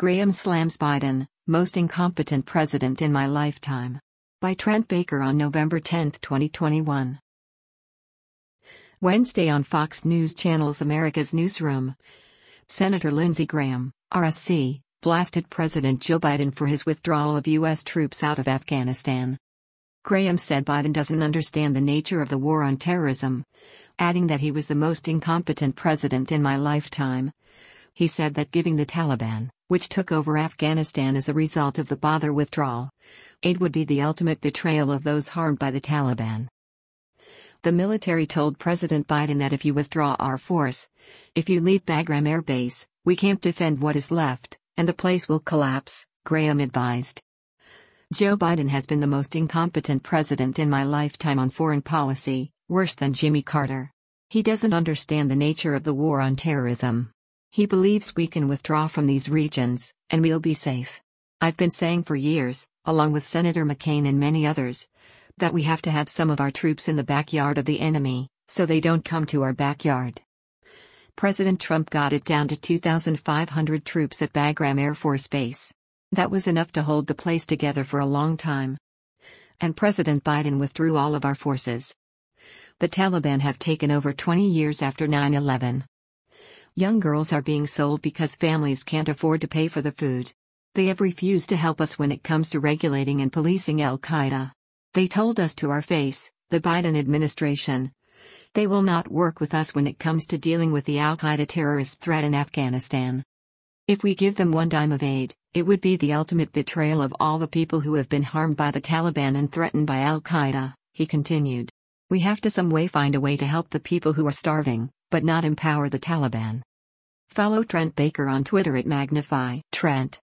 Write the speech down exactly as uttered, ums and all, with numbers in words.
Graham slams Biden, most incompetent president in my lifetime. By Trent Baker on November tenth, twenty twenty-one. Wednesday on Fox News Channel's America's Newsroom. Senator Lindsey Graham, R S C, blasted President Joe Biden for his withdrawal of U S troops out of Afghanistan. Graham said Biden doesn't understand the nature of the war on terrorism, adding that he was the most incompetent president in my lifetime. He said that giving the Taliban, which took over Afghanistan as a result of the Badr withdrawal, aid would be the ultimate betrayal of those harmed by the Taliban. The military told President Biden that if you withdraw our force, if you leave Bagram Air Base, we can't defend what is left, and the place will collapse, Graham advised. Joe Biden has been the most incompetent president in my lifetime on foreign policy, worse than Jimmy Carter. He doesn't understand the nature of the war on terrorism. He believes we can withdraw from these regions, and we'll be safe. I've been saying for years, along with Senator McCain and many others, that we have to have some of our troops in the backyard of the enemy, so they don't come to our backyard. President Trump got it down to two thousand five hundred troops at Bagram Air Force Base. That was enough to hold the place together for a long time. And President Biden withdrew all of our forces. The Taliban have taken over twenty years after nine eleven. Young girls are being sold because families can't afford to pay for the food. They have refused to help us when it comes to regulating and policing Al-Qaeda. They told us to our face, the Biden administration, they will not work with us when it comes to dealing with the Al-Qaeda terrorist threat in Afghanistan. If we give them one dime of aid, it would be the ultimate betrayal of all the people who have been harmed by the Taliban and threatened by Al-Qaeda, he continued. We have to some way find a way to help the people who are starving, but not empower the Taliban. Follow Trent Baker on Twitter at Magnify Trent.